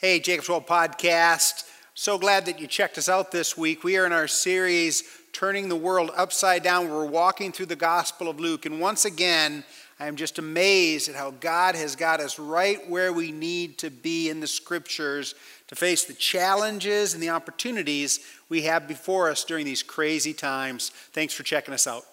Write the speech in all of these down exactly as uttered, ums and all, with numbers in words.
Hey, Jacob's Well Podcast. So glad that you checked us out this week. We are in our series, Turning the World Upside Down. We're walking through the Gospel of Luke. And once again, I am just amazed at how God has got us right where we need to be in the Scriptures to face the challenges and the opportunities we have before us during these crazy times. Thanks for checking us out.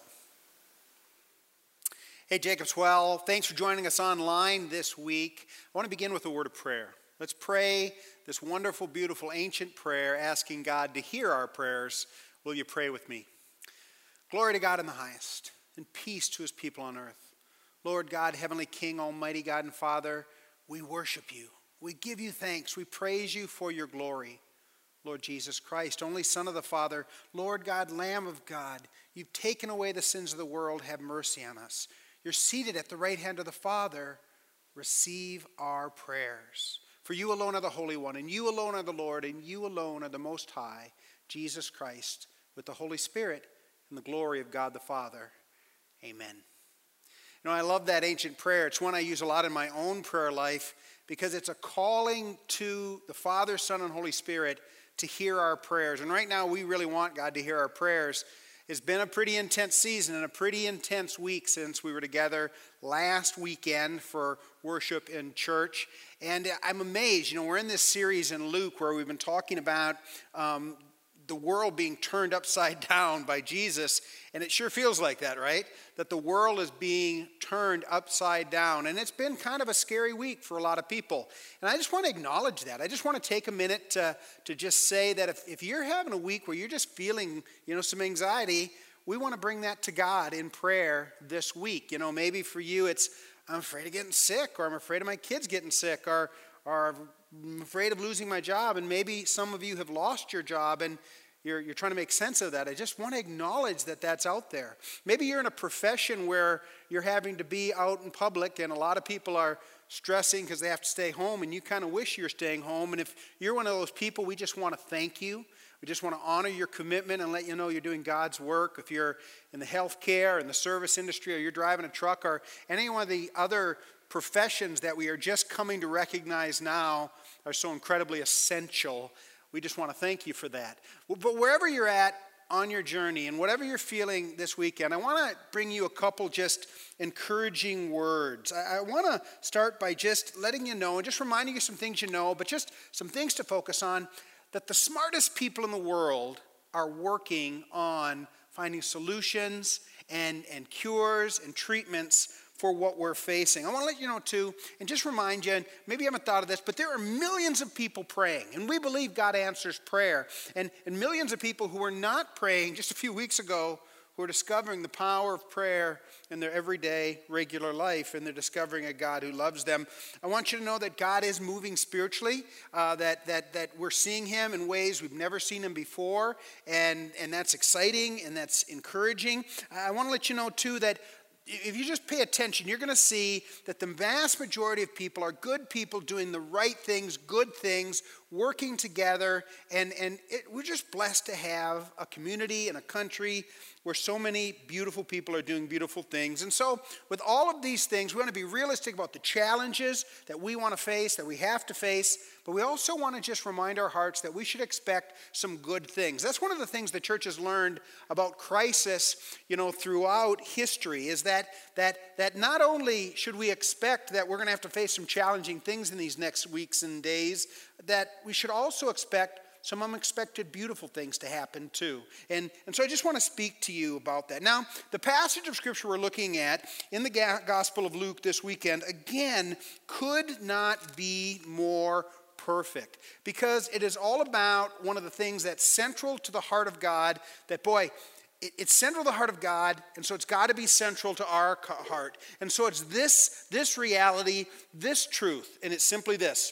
Hey, Jacob's Well, thanks for joining us online this week. I want to begin with a word of prayer. Let's pray this wonderful, beautiful, ancient prayer, asking God to hear our prayers. Will you pray with me? Glory to God in the highest, and peace to his people on earth. Lord God, Heavenly King, Almighty God and Father, we worship you. We give you thanks. We praise you for your glory. Lord Jesus Christ, only Son of the Father, Lord God, Lamb of God, you've taken away the sins of the world. Have mercy on us. You're seated at the right hand of the Father. Receive our prayers. For you alone are the Holy One, and you alone are the Lord, and you alone are the Most High, Jesus Christ, with the Holy Spirit and the glory of God the Father. Amen. You know, I love that ancient prayer. It's one I use a lot in my own prayer life because it's a calling to the Father, Son, and Holy Spirit to hear our prayers. And right now, we really want God to hear our prayers. It's been a pretty intense season and a pretty intense week since we were together last weekend for worship in church. And I'm amazed, you know, we're in this series in Luke where we've been talking about um, the world being turned upside down by Jesus. And it sure feels like that, right? That the world is being turned upside down. And it's been kind of a scary week for a lot of people. And I just want to acknowledge that. I just want to take a minute to, to just say that if, if you're having a week where you're just feeling, you know, some anxiety, we want to bring that to God in prayer this week. You know, maybe for you it's, I'm afraid of getting sick, or I'm afraid of my kids getting sick, or, or I'm afraid of losing my job. And maybe some of you have lost your job and You're, you're trying to make sense of that. I just want to acknowledge that that's out there. Maybe you're in a profession where you're having to be out in public and a lot of people are stressing because they have to stay home and you kind of wish you're staying home. And if you're one of those people, we just want to thank you. We just want to honor your commitment and let you know you're doing God's work. If you're in the healthcare, in the service industry, or you're driving a truck, or any one of the other professions that we are just coming to recognize now are so incredibly essential, we just want to thank you for that. But wherever you're at on your journey and whatever you're feeling this weekend, I want to bring you a couple just encouraging words. I, I want to start by just letting you know and just reminding you some things you know, but just some things to focus on, that the smartest people in the world are working on finding solutions and, and cures and treatments for what we're facing. I want to let you know too, and just remind you, and maybe you haven't thought of this, but there are millions of people praying, and we believe God answers prayer. And, and millions of people who were not praying just a few weeks ago, who are discovering the power of prayer in their everyday, regular life, and they're discovering a God who loves them. I want you to know that God is moving spiritually, uh, that, that, that we're seeing him in ways we've never seen him before, and, and that's exciting, and that's encouraging. I want to let you know too that if you just pay attention, you're going to see that the vast majority of people are good people doing the right things, good things, working together. And, and it, we're just blessed to have a community and a country where so many beautiful people are doing beautiful things. And so with all of these things, we want to be realistic about the challenges that we want to face, that we have to face. But we also want to just remind our hearts that we should expect some good things. That's one of the things the church has learned about crisis, you know, throughout history, is that that that not only should we expect that we're going to have to face some challenging things in these next weeks and days, that we should also expect some unexpected beautiful things to happen too. And, and so I just want to speak to you about that. Now, the passage of Scripture we're looking at in the Gospel of Luke this weekend, again, could not be more perfect, because it is all about one of the things that's central to the heart of God, that, boy, it, it's central to the heart of God, and so it's got to be central to our heart. And so it's this, this reality, this truth, and it's simply this.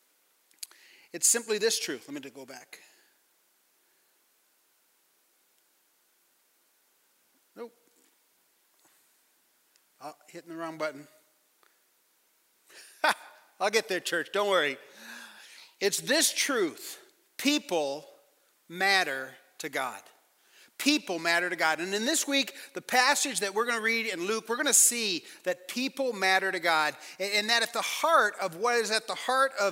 It's simply this truth. Let me go back. Nope. Oh, hitting the wrong button. I'll get there, church. Don't worry. It's this truth. People matter to God. People matter to God. And in this week, the passage that we're going to read in Luke, we're going to see that people matter to God. And that at the heart of what is at the heart of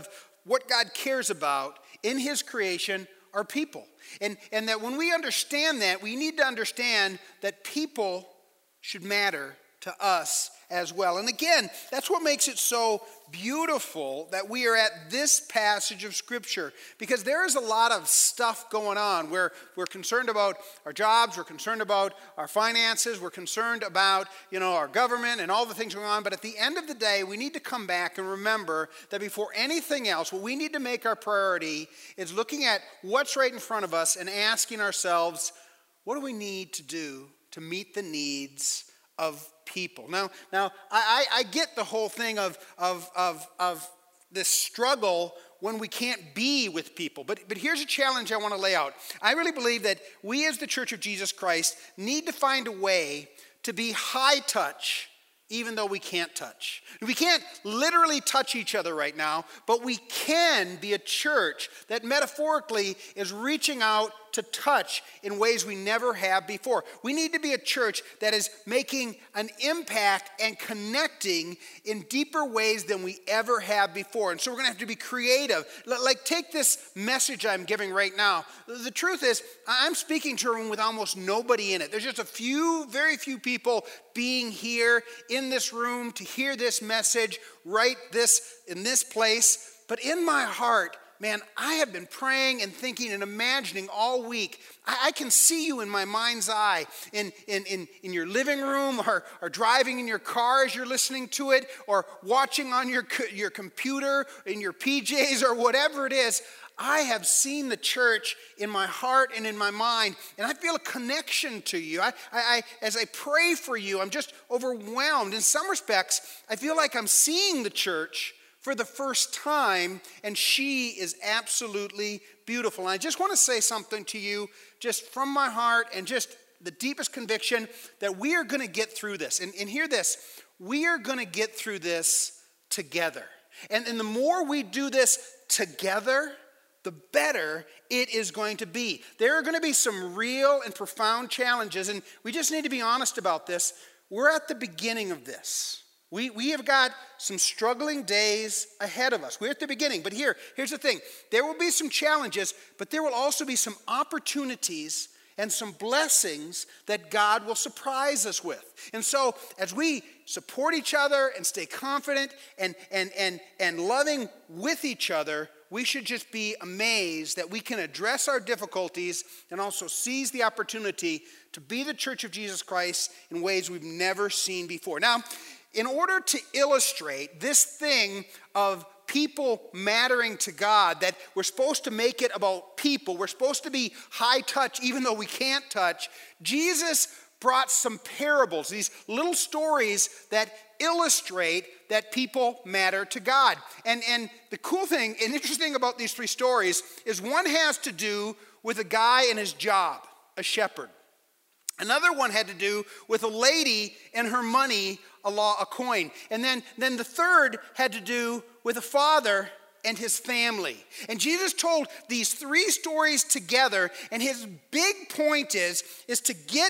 what God cares about in his creation are people. And, and that when we understand that, we need to understand that people should matter to us as well. And again, that's what makes it so beautiful that we are at this passage of Scripture, because there is a lot of stuff going on where we're concerned about our jobs, we're concerned about our finances, we're concerned about, you know, our government and all the things going on. But at the end of the day, we need to come back and remember that before anything else, what we need to make our priority is looking at what's right in front of us and asking ourselves, what do we need to do to meet the needs of people? Now, now I, I get the whole thing of, of, of, of this struggle when we can't be with people. But, but here's a challenge I want to lay out. I really believe that we as the Church of Jesus Christ need to find a way to be high touch even though we can't touch. We can't literally touch each other right now, but we can be a church that metaphorically is reaching out to touch in ways we never have before. We need to be a church that is making an impact and connecting in deeper ways than we ever have before. And so we're going to have to be creative. Like, take this message I'm giving right now. The truth is, I'm speaking to a room with almost nobody in it. There's just a few, very few people being here in this room to hear this message right this in this place. But in my heart, man, I have been praying and thinking and imagining all week. I, I can see you in my mind's eye in, in, in, in your living room, or, or driving in your car as you're listening to it, or watching on your, your computer, in your P Js, or whatever it is. I have seen the church in my heart and in my mind, and I feel a connection to you. I, I, I, as I pray for you, I'm just overwhelmed. In some respects, I feel like I'm seeing the church for the first time, and she is absolutely beautiful. And I just want to say something to you just from my heart and just the deepest conviction that we are going to get through this. And, and hear this, we are going to get through this together. And, and the more we do this together, the better it is going to be. There are going to be some real and profound challenges, and we just need to be honest about this. We're at the beginning of this. We, we have got some struggling days ahead of us. We're at the beginning. But here, here's the thing. There will be some challenges, but there will also be some opportunities and some blessings that God will surprise us with. And so as we support each other and stay confident and, and, and, and loving with each other, we should just be amazed that we can address our difficulties and also seize the opportunity to be the Church of Jesus Christ in ways we've never seen before. Now, in order to illustrate this thing of people mattering to God, that we're supposed to make it about people, we're supposed to be high touch even though we can't touch, Jesus brought some parables, these little stories that illustrate that people matter to God. And, and the cool thing and interesting about these three stories is one has to do with a guy and his job, a shepherd. Another one had to do with a lady and her money, a law, a coin. And then, then the third had to do with a father and his family. And Jesus told these three stories together, and his big point is, is to get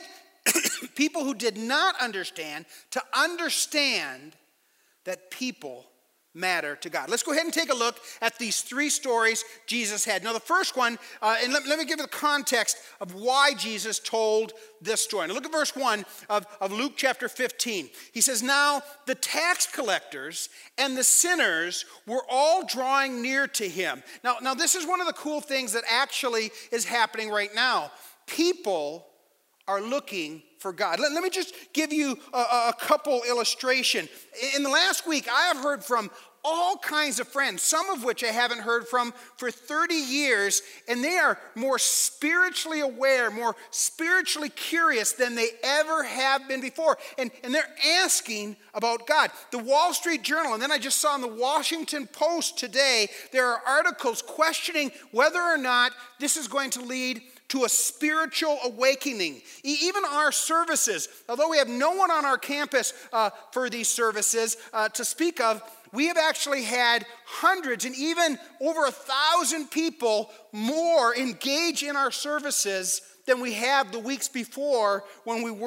people who did not understand to understand that people matter to God. Let's go ahead and take a look at these three stories Jesus had. Now the first one, uh, and let, let me give you the context of why Jesus told this story. Now look at verse one of, of Luke chapter fifteen. He says, "Now the tax collectors and the sinners were all drawing near to him." Now, now this is one of the cool things that actually is happening right now. People are looking for God. Let, let me just give you a, a couple illustration. In the last week, I have heard from all kinds of friends, some of which I haven't heard from for thirty years, and they are more spiritually aware, more spiritually curious than they ever have been before. And, and they're asking about God. The Wall Street Journal, and then I just saw in the Washington Post today, there are articles questioning whether or not this is going to lead to a spiritual awakening. Even our services, although we have no one on our campus uh, for these services uh, to speak of, we have actually had hundreds and even over a thousand people more engage in our services than we have the weeks before when we weren't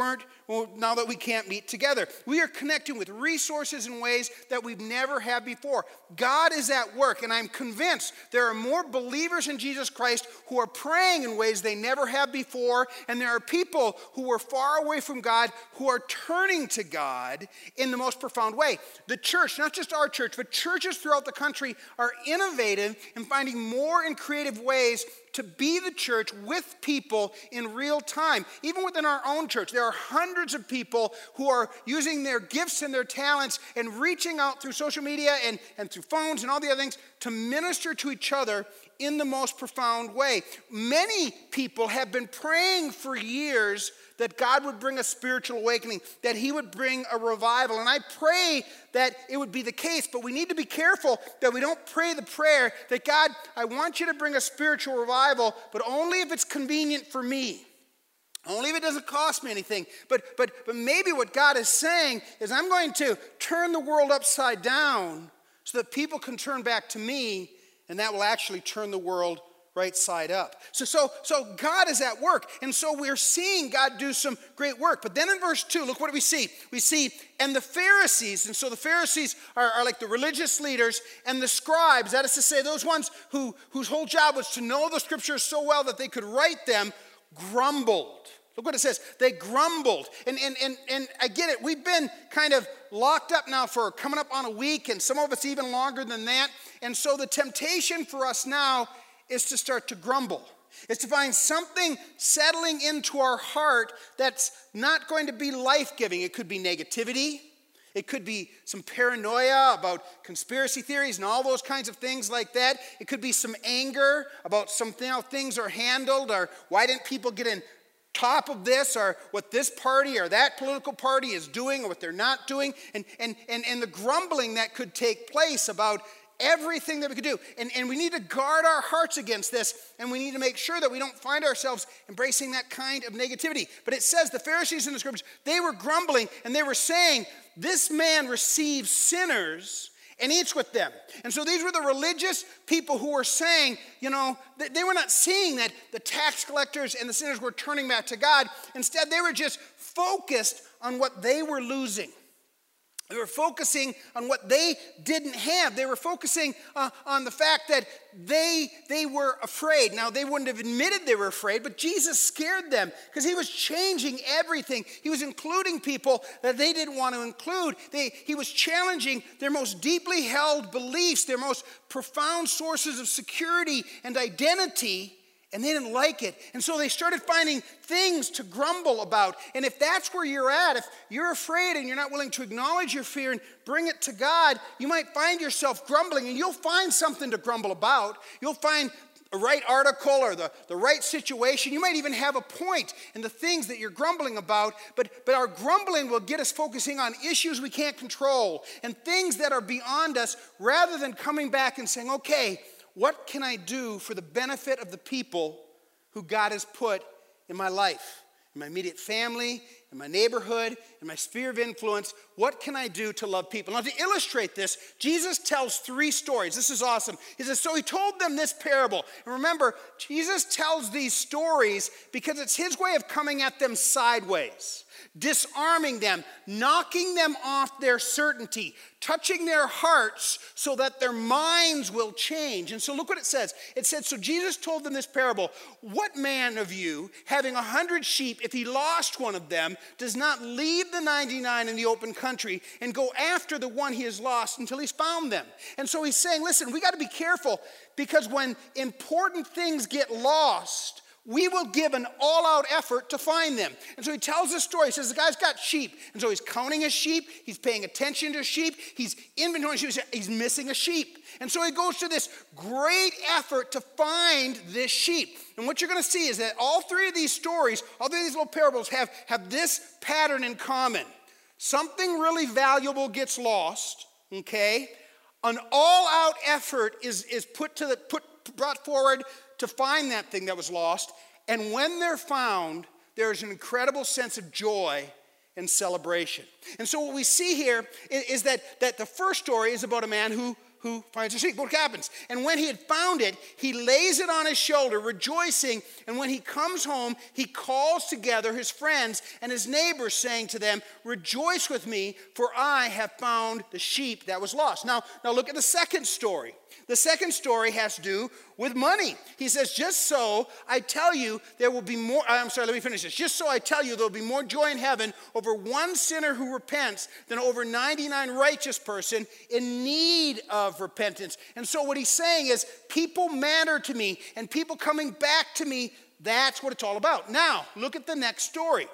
now that we can't meet together. We are connecting with resources in ways that we've never had before. God is at work, and I'm convinced there are more believers in Jesus Christ who are praying in ways they never have before, and there are people who are far away from God who are turning to God in the most profound way. The church, not just our church, but churches throughout the country are innovative in finding more and creative ways to be the church with people in real time. Even within our own church, there are hundreds of people who are using their gifts and their talents and reaching out through social media and, and through phones and all the other things to minister to each other in the most profound way. Many people have been praying for years that God would bring a spiritual awakening, that he would bring a revival. And I pray that it would be the case, but we need to be careful that we don't pray the prayer that, God, I want you to bring a spiritual revival, but only if it's convenient for me. Only if it doesn't cost me anything. But, but, but maybe what God is saying is, I'm going to turn the world upside down so that people can turn back to me, and that will actually turn the world right side up. So, so, so God is at work. And so we're seeing God do some great work. But then in verse two, look what we see. We see, and the Pharisees, and so the Pharisees are, are like the religious leaders, and the scribes, that is to say, those ones who, whose whole job was to know the scriptures so well that they could write them, grumbled. Look what it says. They grumbled. And, and, and, and I get it. We've been kind of locked up now for coming up on a week, and some of us even longer than that. And so the temptation for us now is to start to grumble. It's to find something settling into our heart that's not going to be life-giving. It could be negativity. It could be some paranoia about conspiracy theories and all those kinds of things like that. It could be some anger about something, how things are handled, or why didn't people get in top of this, or what this party or that political party is doing or what they're not doing, and, and, and, and the grumbling that could take place about everything that we could do. And, and we need to guard our hearts against this, and we need to make sure that we don't find ourselves embracing that kind of negativity. But it says the Pharisees in the scriptures, they were grumbling, and they were saying, this man receives sinners and eats with them. And so these were the religious people who were saying, you know, they were not seeing that the tax collectors and the sinners were turning back to God. Instead, they were just focused on what they were losing. They were focusing on what they didn't have. They were focusing uh, on the fact that they, they were afraid. Now, they wouldn't have admitted they were afraid, but Jesus scared them because he was changing everything. He was including people that they didn't want to include. They, he was challenging their most deeply held beliefs, their most profound sources of security and identity, and they didn't like it. And so they started finding things to grumble about. And if that's where you're at, if you're afraid and you're not willing to acknowledge your fear and bring it to God, you might find yourself grumbling, and you'll find something to grumble about. You'll find a right article or the, the right situation. You might even have a point in the things that you're grumbling about, but, but our grumbling will get us focusing on issues we can't control and things that are beyond us, rather than coming back and saying, okay, what can I do for the benefit of the people who God has put in my life, in my immediate family, in my neighborhood, in my sphere of influence? What can I do to love people? Now, to illustrate this, Jesus tells three stories. This is awesome. He says, so he told them this parable. And remember, Jesus tells these stories because it's his way of coming at them sideways, disarming them, knocking them off their certainty, touching their hearts so that their minds will change. And so look what it says. It said, so Jesus told them this parable. What man of you, having a hundred sheep, if he lost one of them, does not leave the ninety-nine in the open country and go after the one he has lost until he's found them? And so he's saying, listen, we got to be careful, because when important things get lost, we will give an all-out effort to find them. And so he tells this story. He says the guy's got sheep. And so he's counting his sheep. He's paying attention to sheep. He's inventorying sheep. He's missing a sheep. And so he goes to this great effort to find this sheep. And what you're going to see is that all three of these stories, all three of these little parables have, have this pattern in common. Something really valuable gets lost, okay? An all-out effort is, is put to the, put, brought forward to find that thing that was lost. And when they're found, there's an incredible sense of joy and celebration. And so what we see here is, is that, that the first story is about a man who, who finds a sheep. What happens? And when he had found it, he lays it on his shoulder, rejoicing. And when he comes home, he calls together his friends and his neighbors, saying to them, rejoice with me, for I have found the sheep that was lost. Now, now look at the second story. The second story has to do with money. He says, just so I tell you, there will be more, I'm sorry, let me finish this. Just so I tell you, there will be more joy in heaven over one sinner who repents than over ninety-nine righteous person in need of repentance. And so what he's saying is, people matter to me, and people coming back to me, that's what it's all about. Now, look at the next story.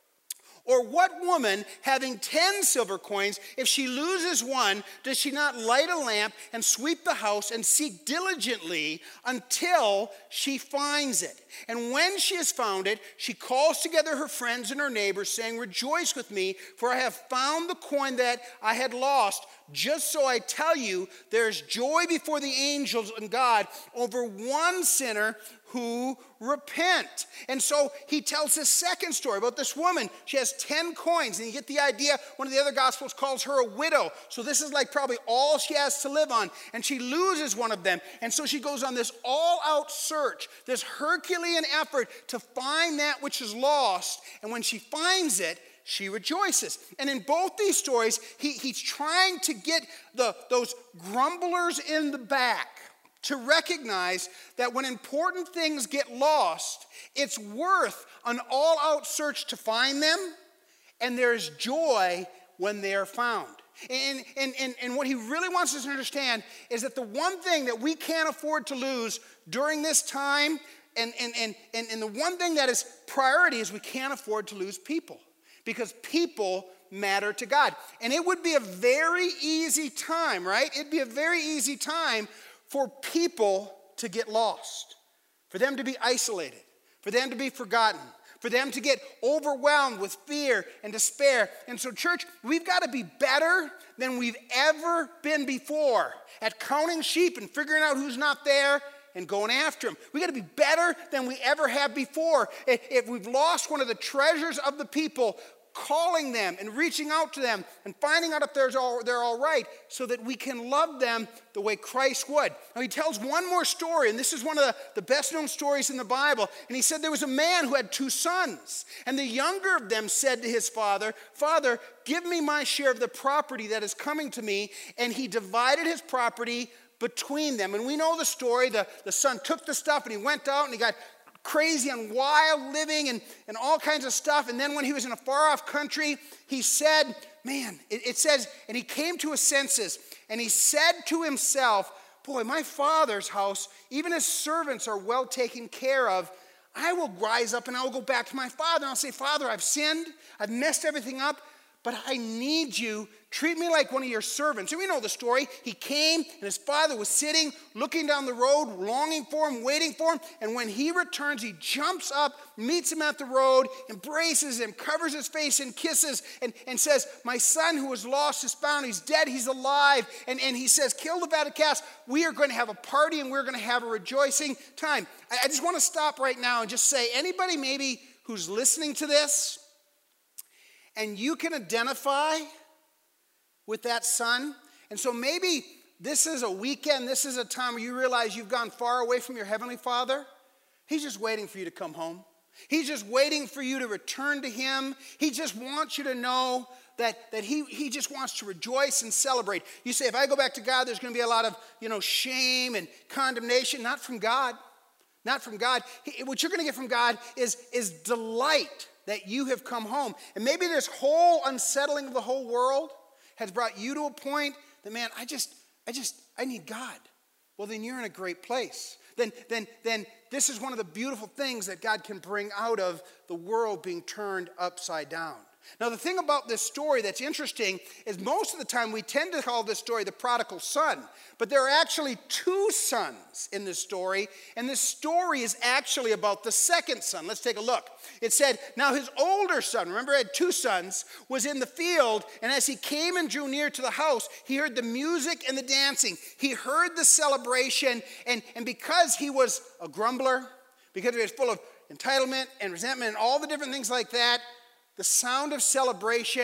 Or what woman, having ten silver coins, if she loses one, does she not light a lamp and sweep the house and seek diligently until she finds it? And when she has found it, she calls together her friends and her neighbors, saying, rejoice with me, for I have found the coin that I had lost. Just so I tell you, there is joy before the angels and God over one sinner who repent. And so he tells this second story about this woman. She has ten coins, and you get the idea. One of the other gospels calls her a widow. So this is like probably all she has to live on, and she loses one of them. And so she goes on this all-out search, this Herculean effort to find that which is lost. And when she finds it, she rejoices. And in both these stories, he, he's trying to get the, those grumblers in the back to recognize that when important things get lost, it's worth an all-out search to find them, and there's joy when they are found. And, and, and, and what he really wants us to understand is that the one thing that we can't afford to lose during this time, and, and, and, and, and the one thing that is priority is we can't afford to lose people, because people matter to God. And it would be a very easy time, right? It'd be a very easy time for people to get lost, for them to be isolated, for them to be forgotten, for them to get overwhelmed with fear and despair. And so, church, we've got to be better than we've ever been before at counting sheep and figuring out who's not there and going after them. We've got to be better than we ever have before. If we've lost one of the treasures of the people, calling them and reaching out to them and finding out if they're all, they're all right, so that we can love them the way Christ would. Now he tells one more story, and this is one of the, the best known stories in the Bible. And he said there was a man who had two sons, and the younger of them said to his father, Father, give me my share of the property that is coming to me. And he divided his property between them. And we know the story. The, the son took the stuff and he went out and he got crazy and wild living and, and all kinds of stuff. And then when he was in a far off country, he said, man, it, it says, and he came to his senses and he said to himself, boy, my father's house, even his servants are well taken care of. I will rise up and I will go back to my father and I'll say, Father, I've sinned. I've messed everything up, but I need you. Treat me like one of your servants. And we know the story. He came and his father was sitting, looking down the road, longing for him, waiting for him. And when he returns, he jumps up, meets him at the road, embraces him, covers his face and kisses, and, and says, my son who was lost is found. He's dead. He's alive. And, and he says, kill the fatted calf. We are going to have a party and we're going to have a rejoicing time. I, I just want to stop right now and just say, anybody maybe who's listening to this, and you can identify with that son. And so maybe this is a weekend, this is a time where you realize you've gone far away from your Heavenly Father. He's just waiting for you to come home. He's just waiting for you to return to him. He just wants you to know that, that he, he just wants to rejoice and celebrate. You say, if I go back to God, there's going to be a lot of, you know, shame and condemnation. Not from God. Not from God. He, what you're going to get from God is, is delight that you have come home. And maybe this whole unsettling of the whole world has brought you to a point that, man, I just, I just, I need God. Well, then you're in a great place. Then, then, then this is one of the beautiful things that God can bring out of the world being turned upside down. Now, the thing about this story that's interesting is most of the time we tend to call this story the prodigal son. But there are actually two sons in this story, and this story is actually about the second son. Let's take a look. It said, now his older son, remember he had two sons, was in the field, and as he came and drew near to the house, he heard the music and the dancing. He heard the celebration, and, and because he was a grumbler, because he was full of entitlement and resentment and all the different things like that, the sound of celebration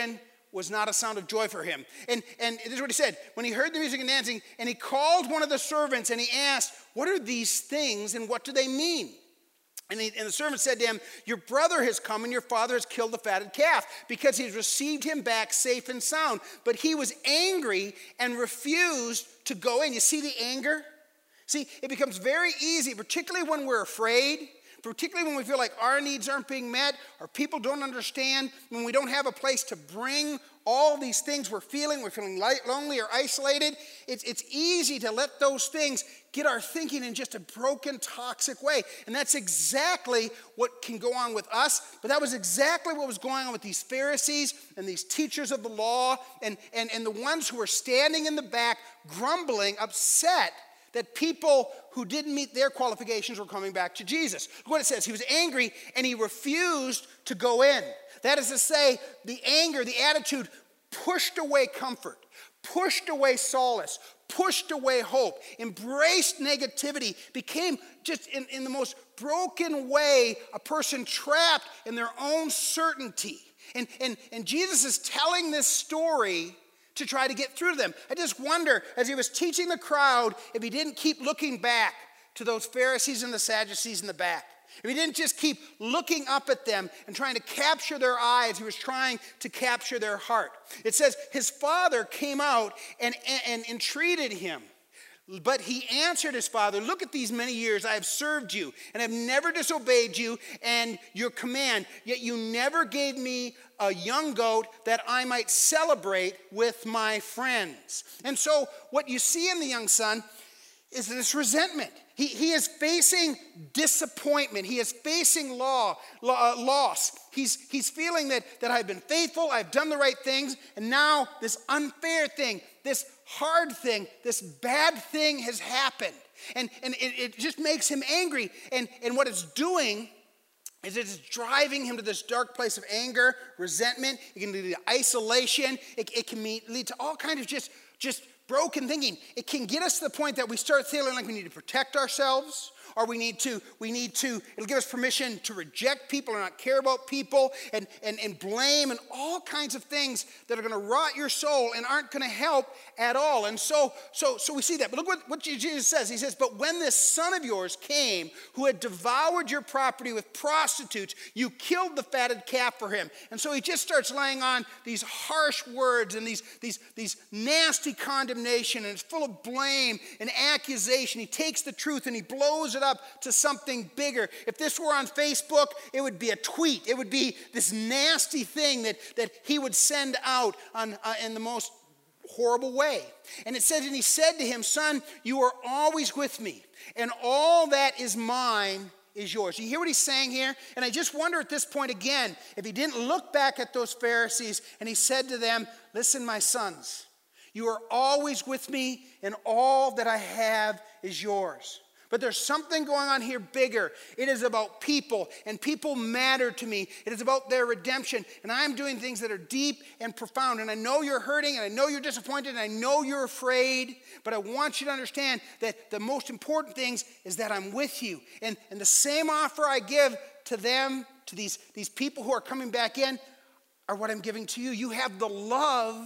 was not a sound of joy for him. And, and this is what he said. When he heard the music and dancing, and he called one of the servants, and he asked, what are these things, and what do they mean? And, he, and the servant said to him, your brother has come, and your father has killed the fatted calf, because he's received him back safe and sound. But he was angry and refused to go in. You see the anger? See, it becomes very easy, particularly when we're afraid, particularly when we feel like our needs aren't being met, or people don't understand, when we don't have a place to bring all these things we're feeling, we're feeling light, lonely or isolated, it's, it's easy to let those things get our thinking in just a broken, toxic way. And that's exactly what can go on with us, but that was exactly what was going on with these Pharisees and these teachers of the law and, and, and the ones who were standing in the back, grumbling, upset that people who didn't meet their qualifications were coming back to Jesus. Look what it says. He was angry and he refused to go in. That is to say, the anger, the attitude pushed away comfort, pushed away solace, pushed away hope, embraced negativity, became just in, in the most broken way a person trapped in their own certainty. And, and, and Jesus is telling this story to try to get through to them. I just wonder, as he was teaching the crowd, if he didn't keep looking back to those Pharisees and the Sadducees in the back. If he didn't just keep looking up at them and trying to capture their eyes, he was trying to capture their heart. It says his father came out and, and, and entreated him. But he answered his father, look at these many years I have served you and have never disobeyed you and your command, yet you never gave me a young goat that I might celebrate with my friends. And so what you see in the young son is this resentment. He, he is facing disappointment. He is facing law, law, uh, loss. He's, he's feeling that, that I've been faithful, I've done the right things, and now this unfair thing, this hard thing, this bad thing has happened. And, and it, it just makes him angry. And, and what it's doing is it's driving him to this dark place of anger, resentment. It can lead to isolation. It, it can lead to all kinds of just, just broken thinking. It can get us to the point that we start feeling like we need to protect ourselves, or we need to, we need to, it'll give us permission to reject people or not care about people and, and, and blame and all kinds of things that are going to rot your soul and aren't going to help at all. And so, so, so we see that. But look what, what Jesus says. He says, but when this son of yours came who had devoured your property with prostitutes, you killed the fatted calf for him. And so he just starts laying on these harsh words and these, these, these nasty condemnation, and it's full of blame and accusation. He takes the truth and he blows it up to something bigger. If this were on Facebook, it would be a tweet. It would be this nasty thing that, that he would send out on, uh, in the most horrible way. And it says, and he said to him, son, you are always with me, and all that is mine is yours. You hear what he's saying here? And I just wonder at this point again, if he didn't look back at those Pharisees and he said to them, listen, my sons, you are always with me, and all that I have is yours. But there's something going on here bigger. It is about people, and people matter to me. It is about their redemption, and I'm doing things that are deep and profound. And I know you're hurting, and I know you're disappointed, and I know you're afraid, but I want you to understand that the most important things is that I'm with you. And, and the same offer I give to them, to these, these people who are coming back in, are what I'm giving to you. You have the love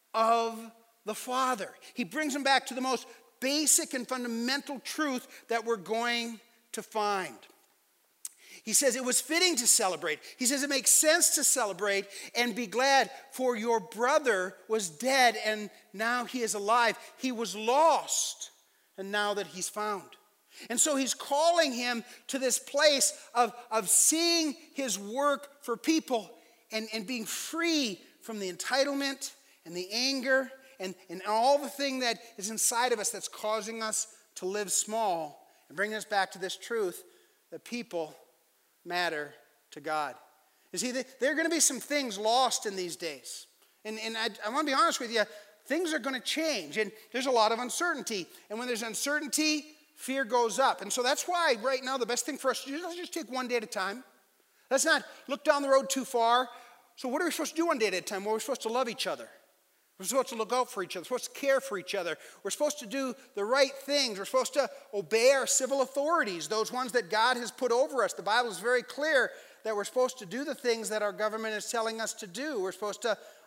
of the Father. He brings them back to the most basic and fundamental truth that we're going to find. He says it was fitting to celebrate. He says it makes sense to celebrate and be glad, for your brother was dead and now he is alive. He was lost and now that he's found. And so he's calling him to this place of, of seeing his work for people and, and being free from the entitlement and the anger And, and all the thing that is inside of us that's causing us to live small, and bringing us back to this truth that people matter to God. You see, there are going to be some things lost in these days. And, and I, I want to be honest with you, things are going to change, and there's a lot of uncertainty. And when there's uncertainty, fear goes up. And so that's why right now the best thing for us to do is let's just take one day at a time. Let's not look down the road too far. So what are we supposed to do one day at a time? Well, we're supposed to love each other. We're supposed to look out for each other. We're supposed to care for each other. We're supposed to do the right things. We're supposed to obey our civil authorities, those ones that God has put over us. The Bible is very clear that we're supposed to do the things that our government is telling us to do. We're supposed to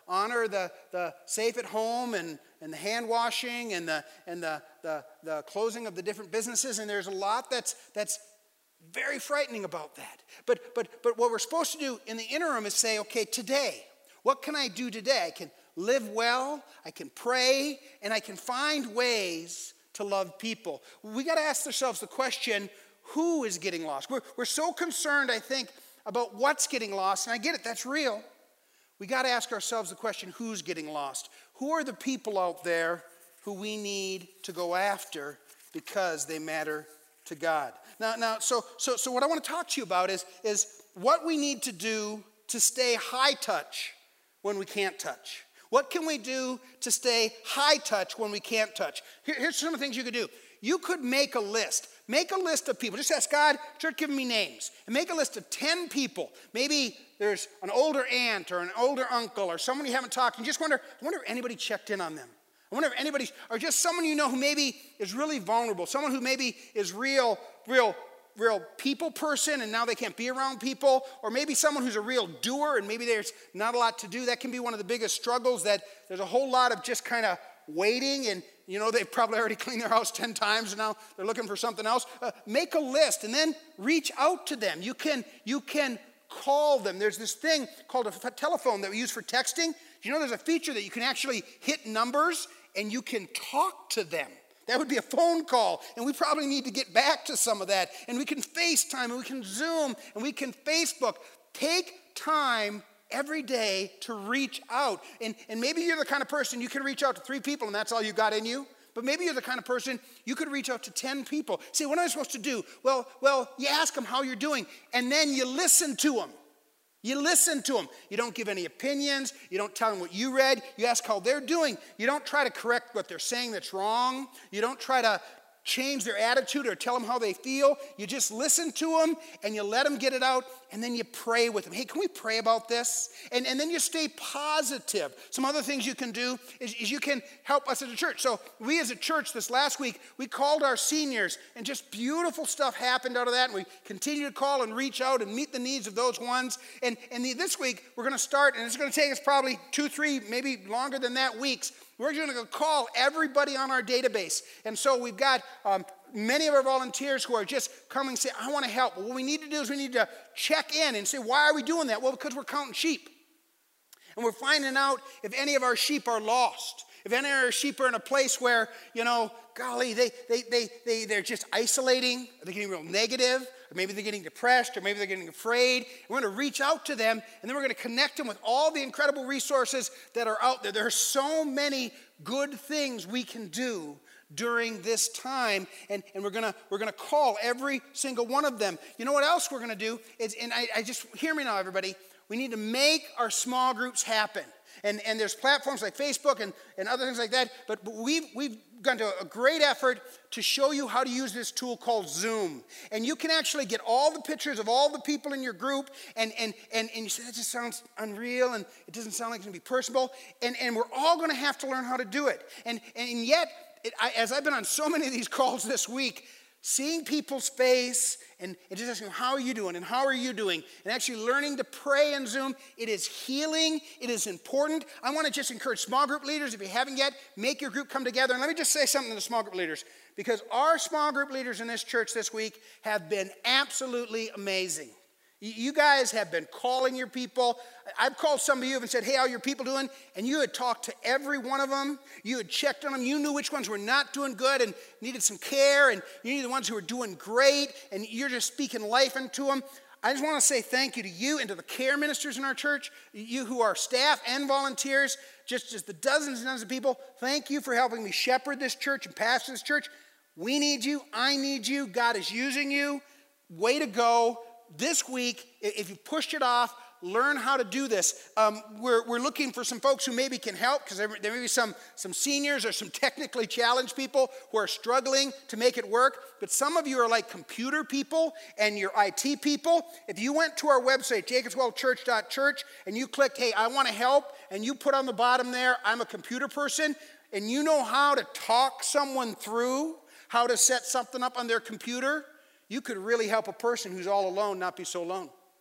honor the, the safe at home and, and the hand washing and, the, and the, the, the closing of the different businesses. And there's a lot that's, that's very frightening about that. But, but, but what we're supposed to do in the interim is say, okay, today, what can I do today? I can live well, I can pray, and I can find ways to love people. We got to ask ourselves the question, who is getting lost? We're, we're so concerned, I think, about what's getting lost, and I get it, that's real. We got to ask ourselves the question, who's getting lost? Who are the people out there who we need to go after because they matter to God? Now, now, so, so, so what I want to talk to you about is, is what we need to do to stay high touch when we can't touch. What can we do to stay high touch when we can't touch? Here, here's some of the things you could do. You could make a list. Make a list of people. Just ask God, start giving me names. And make a list of ten people. Maybe there's an older aunt or an older uncle or someone you haven't talked to. And just wonder, I wonder if anybody checked in on them. I wonder if anybody, or just someone you know who maybe is really vulnerable. Someone who maybe is real, real, real people person and now they can't be around people. Or maybe someone who's a real doer and maybe there's not a lot to do. That can be one of the biggest struggles, that there's a whole lot of just kind of waiting, and you know they've probably already cleaned their house ten times and now they're looking for something else. Uh, make a list and then reach out to them. You can, you can call them. There's this thing called a telephone that we use for texting. Do you know there's a feature that you can actually hit numbers and you can talk to them? That would be a phone call, and we probably need to get back to some of that. And we can FaceTime, and we can Zoom, and we can Facebook. Take time every day to reach out. And, and maybe you're the kind of person you can reach out to three people, and that's all you got in you. But maybe you're the kind of person you could reach out to ten people. See, what am I supposed to do? Well, well, you ask them how you're doing, and then you listen to them. You listen to them. You don't give any opinions. You don't tell them what you read. You ask how they're doing. You don't try to correct what they're saying that's wrong. You don't try to change their attitude or tell them how they feel. You just listen to them and you let them get it out, and then you pray with them. Hey, can we pray about this? And, and then you stay positive. Some other things you can do is, is you can help us as a church. So we as a church this last week, we called our seniors, and just beautiful stuff happened out of that. And we continue to call and reach out and meet the needs of those ones. And, and the, this week we're going to start, and it's going to take us probably two, three, maybe longer than that weeks. We're going to call everybody on our database. And so we've got um, many of our volunteers who are just coming and say, I want to help. Well, what we need to do is we need to check in and say, why are we doing that? Well, because we're counting sheep. And we're finding out if any of our sheep are lost. If any of our sheep are in a place where, you know, golly, they, they, they, they, they're just isolating, they're getting real negative, or maybe they're getting depressed, or maybe they're getting afraid. We're going to reach out to them, and then we're going to connect them with all the incredible resources that are out there. There are so many good things we can do during this time, and, and we're gonna we're gonna call every single one of them. You know what else we're gonna do is, and I, I just hear me now, everybody. We need to make our small groups happen. And, and there's platforms like Facebook and, and other things like that, but, but we've, we've gone to a great effort to show you how to use this tool called Zoom. And you can actually get all the pictures of all the people in your group, and, and, and, and you say, that just sounds unreal, and it doesn't sound like it's going to be personable, and, and we're all going to have to learn how to do it. And, and yet, it, I, as I've been on so many of these calls this week, seeing people's face and, and just asking, how are you doing, and how are you doing, and actually learning to pray in Zoom, it is healing, it is important. I want to just encourage small group leaders, if you haven't yet, make your group come together. And let me just say something to the small group leaders, because our small group leaders in this church this week have been absolutely amazing. You guys have been calling your people. I've called some of you and said, hey, how are your people doing? And you had talked to every one of them. You had checked on them. You knew which ones were not doing good and needed some care. And you knew the ones who were doing great. And you're just speaking life into them. I just want to say thank you to you and to the care ministers in our church, you who are staff and volunteers, just, just the dozens and dozens of people. Thank you for helping me shepherd this church and pastor this church. We need you. I need you. God is using you. Way to go. This week, if you pushed it off, learn how to do this. Um, we're, we're looking for some folks who maybe can help, because there, there may be some, some seniors or some technically challenged people who are struggling to make it work. But some of you are like computer people and you're I T people. If you went to our website, jacobs well church dot church, and you clicked, hey, I want to help, and you put on the bottom there, I'm a computer person, and you know how to talk someone through how to set something up on their computer, you could really help a person who's all alone not be so alone.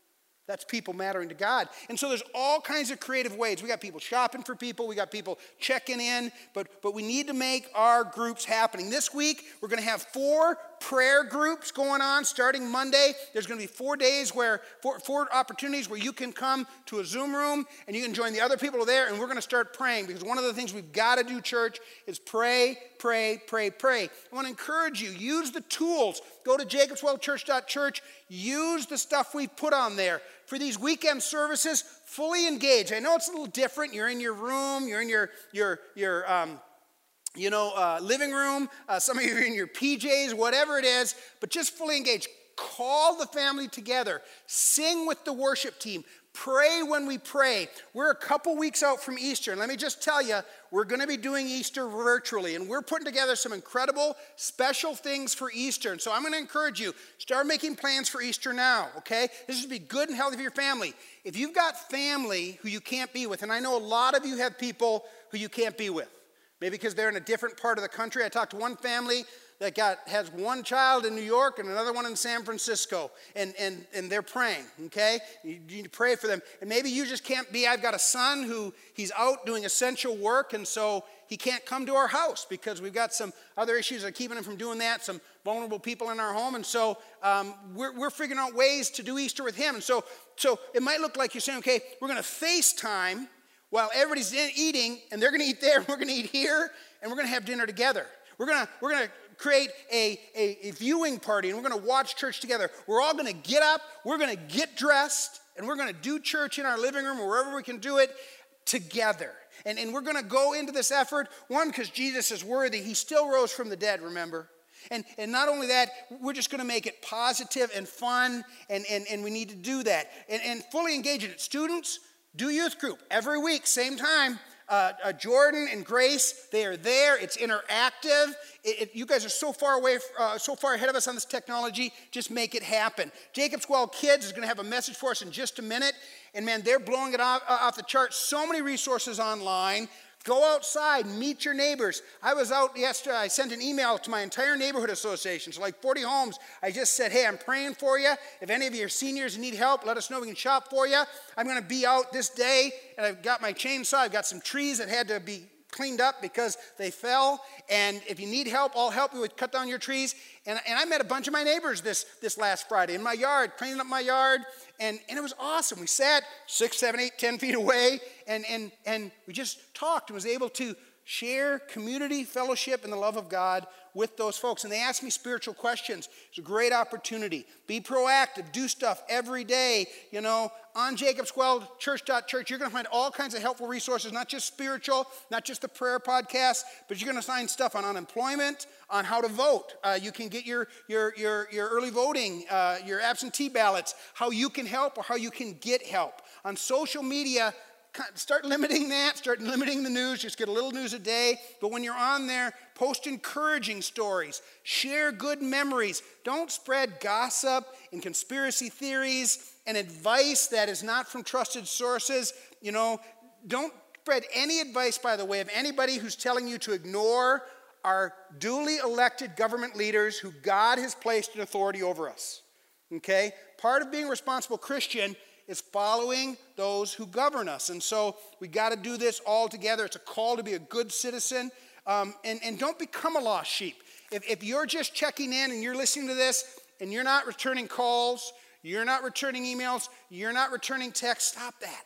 That's people mattering to God. And so there's all kinds of creative ways. We got people shopping for people. We got people checking in. But, but we need to make our groups happening. This week, we're going to have four prayer groups going on starting Monday. There's going to be four days where, four, four opportunities where you can come to a Zoom room and you can join the other people there. And we're going to start praying, because one of the things we've got to do, church, is pray, pray, pray, pray. I want to encourage you, use the tools. Go to jacobs well church dot church. Use the stuff we've put on there. For these weekend services, fully engage. I know it's a little different. You're in your room. You're in your, your, your um, you know, uh, living room. Uh, some of you are in your P Js, whatever it is. But just fully engage. Call the family together. Sing with the worship team. Pray when we pray. We're a couple weeks out from Easter, and let me just tell you, we're going to be doing Easter virtually, and we're putting together some incredible special things for Easter. And so I'm going to encourage you, start making plans for Easter now, okay? This should be good and healthy for your family. If you've got family who you can't be with, and I know a lot of you have people who you can't be with, maybe because they're in a different part of the country. I talked to one family that got has one child in New York and another one in San Francisco, and, and, and they're praying, okay? You need to pray for them. And maybe you just can't be. I've got a son who he's out doing essential work, and so he can't come to our house because we've got some other issues that are keeping him from doing that, some vulnerable people in our home, and so um, we're, we're figuring out ways to do Easter with him. And so, so it might look like you're saying, okay, we're going to FaceTime while everybody's in, eating, and they're going to eat there, and we're going to eat here, and we're going to have dinner together. We're going to we're going to create a, a, a viewing party, and we're going to watch church together. We're all going to get up, we're going to get dressed, and we're going to do church in our living room or wherever we can do it together. And, and we're going to go into this effort, one, because Jesus is worthy. He still rose from the dead, remember? And, and not only that, we're just going to make it positive and fun, and, and, and we need to do that. And, and fully engage in it. Students, do youth group every week, same time. Uh, uh, Jordan and Grace, they are there. It's interactive. It, it, you guys are so far away, uh, so far ahead of us on this technology. Just make it happen. Jacob's Well Kids is going to have a message for us in just a minute. And man, they're blowing it off, uh, off the charts. So many resources online. Go outside, meet your neighbors. I was out yesterday, I sent an email to my entire neighborhood association, so like forty homes. I just said, hey, I'm praying for you. If any of you are seniors and need help, let us know, we can shop for you. I'm going to be out this day, and I've got my chainsaw. I've got some trees that had to be cleaned up because they fell. And if you need help, I'll help you with cut down your trees. And, and I met a bunch of my neighbors this, this last Friday in my yard, cleaning up my yard. And, and it was awesome. We sat six, seven, eight, ten feet away, and, and, and we just talked and was able to share community, fellowship, and the love of God with those folks. And they asked me spiritual questions. It's a great opportunity. Be proactive. Do stuff every day. You know, on jacobs well church dot church, you're going to find all kinds of helpful resources, not just spiritual, not just the prayer podcast, but you're going to find stuff on unemployment, on how to vote. Uh, you can get your, your, your, your early voting, uh, your absentee ballots, how you can help or how you can get help. On social media, start limiting that, start limiting the news, just get a little news a day. But when you're on there, post encouraging stories, share good memories. Don't spread gossip and conspiracy theories and advice that is not from trusted sources. You know, don't spread any advice, by the way, of anybody who's telling you to ignore our duly elected government leaders who God has placed in authority over us. Okay? Part of being a responsible Christian is following those who govern us. And so we got to do this all together. It's a call to be a good citizen. Um, and, and don't become a lost sheep. If, if you're just checking in and you're listening to this and you're not returning calls, you're not returning emails, you're not returning texts, stop that.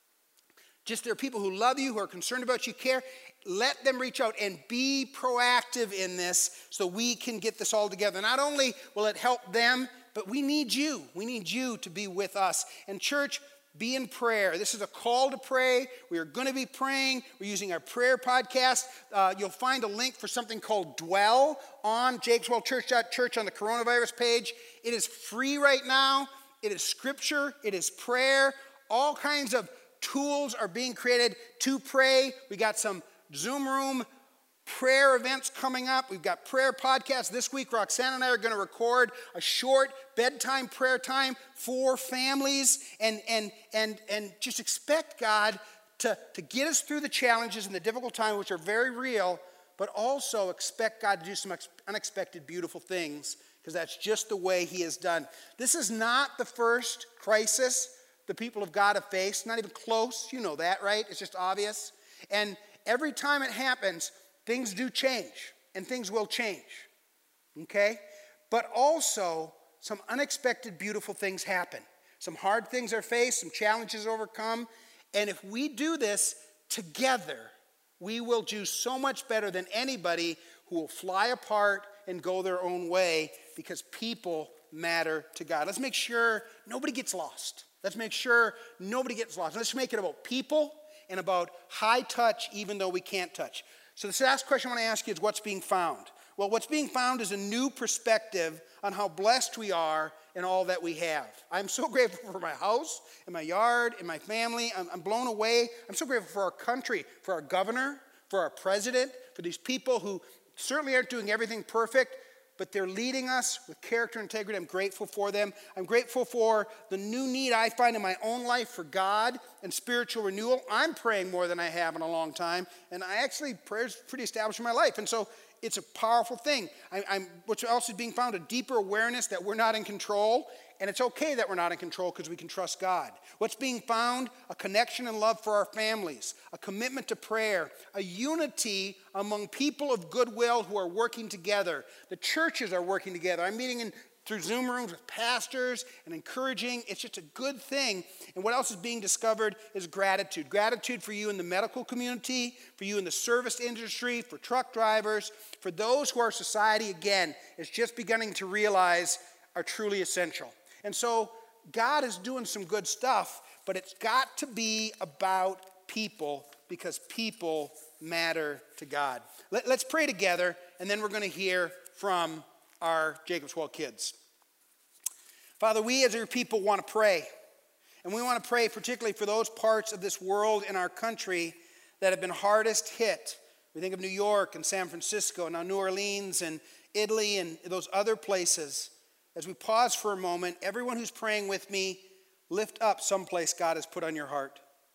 Just there are people who love you, who are concerned about you, care. Let them reach out and be proactive in this so we can get this all together. Not only will it help them, but we need you. We need you to be with us. And church, be in prayer. This is a call to pray. We are going to be praying. We're using our prayer podcast. Uh, you'll find a link for something called Dwell on jacobs well church dot church on the coronavirus page. It is free right now. It is scripture. It is prayer. All kinds of tools are being created to pray. We got some Zoom room prayer events coming up. We've got prayer podcasts. This week, Roxanne and I are going to record a short bedtime prayer time for families. And, and, and, and just expect God to, to get us through the challenges and the difficult times, which are very real, but also expect God to do some unexpected, beautiful things, because that's just the way he has done. This is not the first crisis the people of God have faced. Not even close. You know that, right? It's just obvious. And every time it happens, things do change. And things will change. Okay? But also, some unexpected, beautiful things happen. Some hard things are faced, some challenges overcome. And if we do this together, we will do so much better than anybody who will fly apart and go their own way, because people matter to God. Let's make sure nobody gets lost. Let's make sure nobody gets lost. Let's make it about people and about high touch, even though we can't touch. So the last question I want to ask you is, what's being found? Well, what's being found is a new perspective on how blessed we are in all that we have. I'm so grateful for my house, and my yard, and my family. I'm, I'm blown away. I'm so grateful for our country, for our governor, for our president, for these people who certainly aren't doing everything perfect, but they're leading us with character and integrity. I'm grateful for them. I'm grateful for the new need I find in my own life for God and spiritual renewal. I'm praying more than I have in a long time, and I actually, prayer's pretty established in my life. And so it's a powerful thing. I, I'm, what's else is being found? A deeper awareness that we're not in control, and it's okay that we're not in control because we can trust God. What's being found? A connection and love for our families, a commitment to prayer, a unity among people of goodwill who are working together. The churches are working together. I'm meeting in through Zoom rooms with pastors and encouraging. It's just a good thing. And what else is being discovered is gratitude. Gratitude for you in the medical community, for you in the service industry, for truck drivers, for those who our society, again, is just beginning to realize are truly essential. And so God is doing some good stuff, but it's got to be about people, because people matter to God. Let, let's pray together, and then we're going to hear from our Jacob's Well kids. Father, we as your people want to pray. And we want to pray particularly for those parts of this world in our country that have been hardest hit. We think of New York and San Francisco, and now New Orleans and Italy and those other places. As we pause for a moment, everyone who's praying with me, lift up someplace God has put on your heart.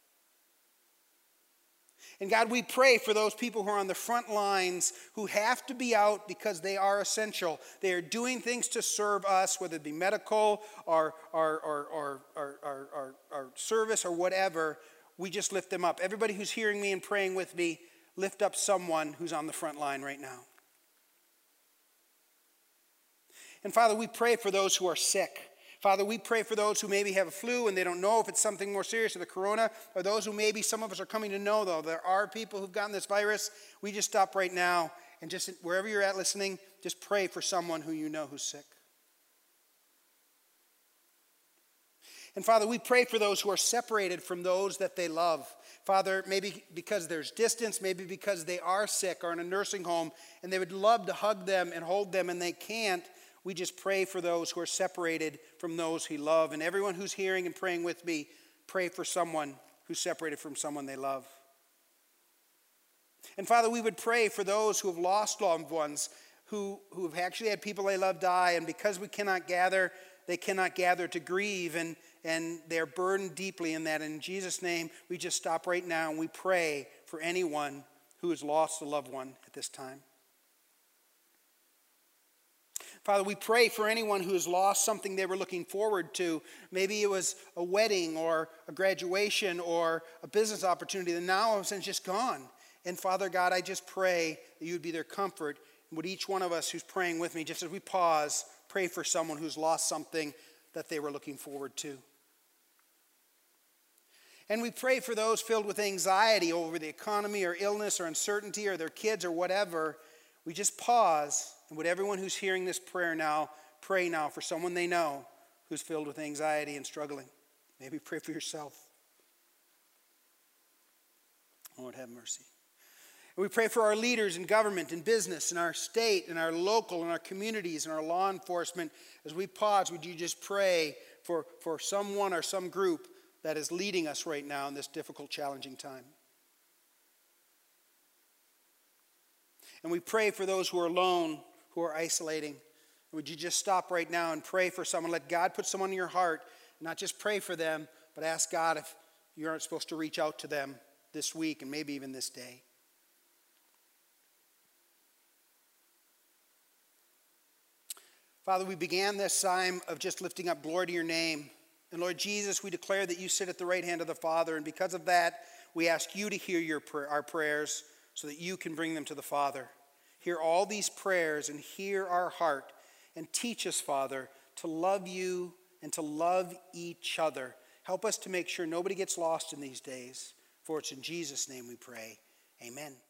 And God, we pray for those people who are on the front lines, who have to be out because they are essential. They are doing things to serve us, whether it be medical or, or, or, or, or, or, or, or service or whatever. We just lift them up. Everybody who's hearing me and praying with me, lift up someone who's on the front line right now. And Father, we pray for those who are sick. Father, we pray for those who maybe have a flu and they don't know if it's something more serious or the corona, or those who maybe some of us are coming to know, though. There are people who've gotten this virus. We just stop right now and just wherever you're at listening, just pray for someone who you know who's sick. And Father, we pray for those who are separated from those that they love. Father, maybe because there's distance, maybe because they are sick or in a nursing home and they would love to hug them and hold them and they can't. We just pray for those who are separated from those who love. And everyone who's hearing and praying with me, pray for someone who's separated from someone they love. And Father, we would pray for those who have lost loved ones, who, who have actually had people they love die. And because we cannot gather, they cannot gather to grieve. And, and they're burdened deeply in that. In Jesus' name, we just stop right now and we pray for anyone who has lost a loved one at this time. Father, we pray for anyone who has lost something they were looking forward to. Maybe it was a wedding or a graduation or a business opportunity that now all of a sudden is just gone. And Father God, I just pray that you would be their comfort. And would each one of us who's praying with me, just as we pause, pray for someone who's lost something that they were looking forward to. And we pray for those filled with anxiety over the economy or illness or uncertainty or their kids or whatever. We just pause. And would everyone who's hearing this prayer now, pray now for someone they know who's filled with anxiety and struggling. Maybe pray for yourself. Lord, have mercy. And we pray for our leaders in government and business, in our state, in our local, in our communities, in our law enforcement. As we pause, would you just pray for, for someone or some group that is leading us right now in this difficult, challenging time? And we pray for those who are alone, who are isolating. Would you just stop right now and pray for someone? Let God put someone in your heart. Not just pray for them, but ask God if you aren't supposed to reach out to them this week and maybe even this day. Father, we began this time of just lifting up glory to your name. And Lord Jesus, we declare that you sit at the right hand of the Father, and because of that, we ask you to hear your pr- our prayers so that you can bring them to the Father. Hear all these prayers and hear our heart, and teach us, Father, to love you and to love each other. Help us to make sure nobody gets lost in these days. For it's in Jesus' name we pray. Amen.